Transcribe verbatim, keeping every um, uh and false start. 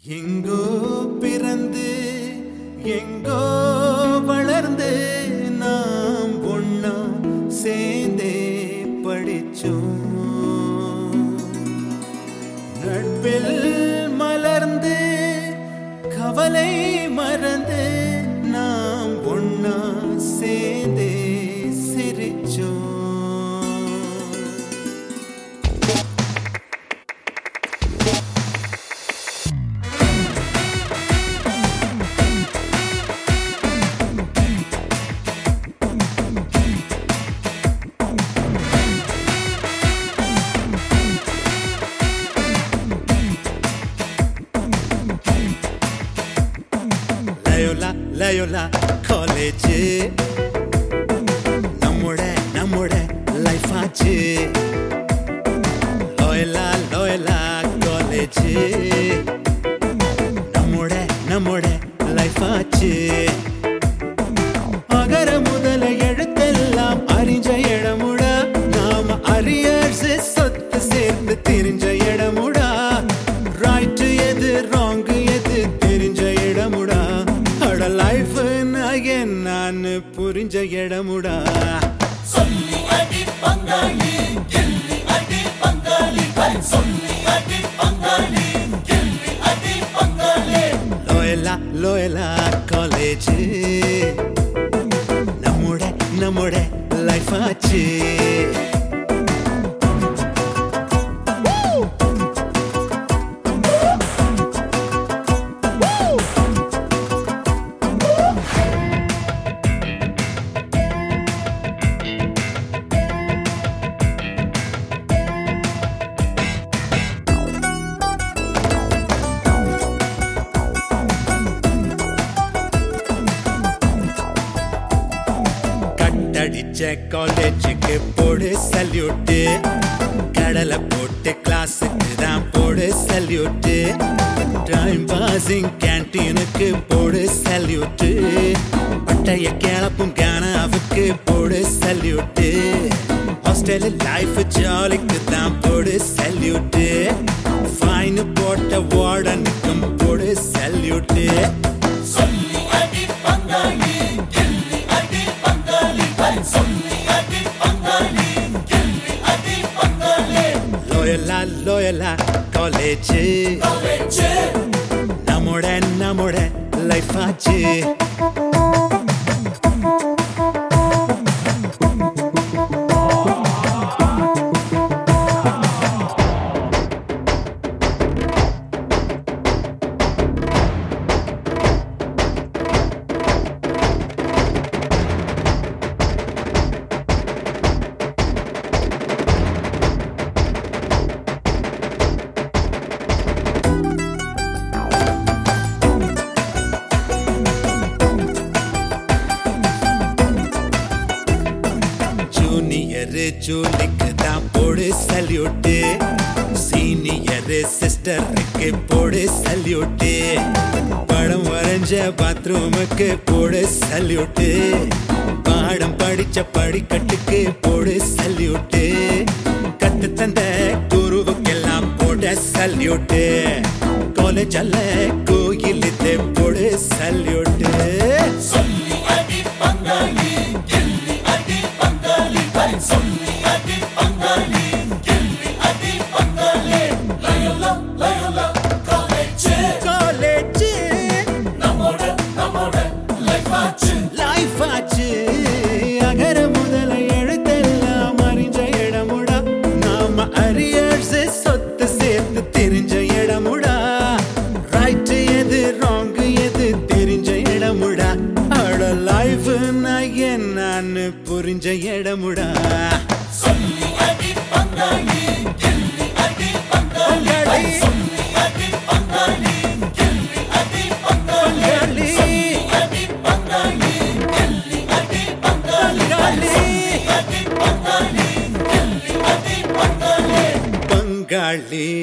எங்கோ பிறந்து எங்கோ வளர்ந்து நாம் ஒண்ணா சேர்ந்தே படிச்சோம். நட்பில் மலர்ந்து கவலை மறந்து நாம் ஒண்ணா சேர்ந்தே சிரிச்சோம். லயோலா லயோலா காலேஜ் நம்மோட நம்மோட லைஃப் ஆச்சு. லயோலா லயோலா காலேஜ் நம்மோட நம்மோட லைஃப் ஆச்சு. அகர முதல எழுத்தெல்லாம் அறிஞ்ச இடமுடா, நாம அரியர்ஸ் சொத்து சேர்த்து தெரிஞ்ச இடமுடா. ரைட் எது ராங் எது தெரிஞ்ச இடமுடா. லைஃப் நான் புரிஞ்ச இடமுடா. சொல்லி அடி பங்காளி கில்லி அடி பங்காளி சொல்லி அடி பங்காளி கில்லி அடி பங்காளி. லோயலா லோயலா காலேஜ் நம்மோட நம்மோட லைஃப் ஆச்சு. அடிச்ச காலேஜுக்கு போடு சல்யூட், கடலை போட்டு கிளாஸுக்கு தான் போடு சல்யூட். டைம் பாசிங் கேன்டீனுக்கு போடு சல்யூட், பட்டைய கிளப்பும் கானாவுக்கு போடு சல்யூட். ஹாஸ்டல் லைஃப் ஜாலிக்கு தான் போடு சல்யூட், ஃபைன் போட்ட வார்டனுக்கும் போடு சல்யூட். சொல்லி அடி பங்காளி கில்லி அடி பங்காளி சொல்லி அடி பங்காளி கில்லி அடி பங்காளி. லோயலா லோயலா காலேஜ் காலேஜ் நம்மோட நம்மோட லைஃப் ஆச்சு. ஜூனியர் ஜூலிக்கு தான் போடு சல்யூட், சீனியர் சிஸ்டருக்கு போடு சல்யூட். படம் வரைஞ்ச பாத்ரூமுக்கு போடு சல்யூட், பாடம் படிச்ச படிக்கட்டுக்கு போடு சல்யூட். கத்து தந்த குருவுக்கெல்லாம் போட சல்யூட், காலேஜ் அல்ல கோயிலுக்கு போடு சல்யூட். சொல்லி அடி பங்காளி கில்லி அடி பங்காளி சொல்லி அடி பங்காளி கில்லி அடி பங்காளி. லயோலா லயோலா காலேஜ் காலேஜ் நம்மோட நம்மோட லைஃப் ஆச்சு லைஃப் ஆச்சு. அகர முதல எழுத்தெல்லாம் அறிஞ்ச இடமுடா, நாம அரியர்ஸ் சொத்து சேர்த்து தெரிஞ்ச இடமுடா. ரைட் எது ராங் எது தெரிஞ்ச இடமுடா. அட லைஃப் நான் புரிஞ்ச இடமுடா. சொல்லி அடி பங்காளி கில்லி அடி பங்காளி சொல்லி அடி பங்காளி கில்லி அடி பங்காளி சொல்லி அடி பங்காளி கில்லி அடி பங்காளி சொல்லி அடி பங்காளி கில்லி அடி பங்காளி. பங்காளி